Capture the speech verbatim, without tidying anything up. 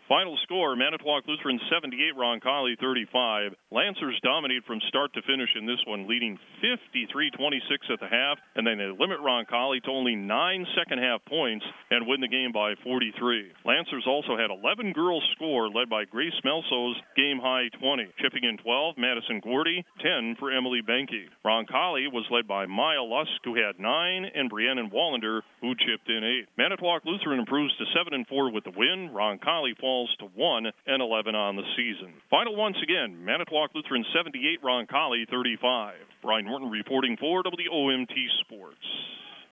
Final score, Manitowoc Lutheran seventy-eight, Roncalli thirty-five. Lancers dominate from start to finish in this one, leading fifty-three twenty-six at the half, and then they limit Roncalli to only nine second-half points and win the game by forty-three. Lancers also had eleven girls score, led by Grace Melso's game-high twenty. Chipping in twelve, Madison Gordy, ten for Emily Benke. Roncalli was led by Maya Lusk, who had nine, and Brianna Wallander, who chipped in eight. Manitowoc Lutheran improves to seven and four with the win. Roncalli falls to one and eleven on the season. Final once again, Manitowoc Lutheran seventy-eight, Roncalli thirty-five. Brian Norton reporting for W O M T Sports.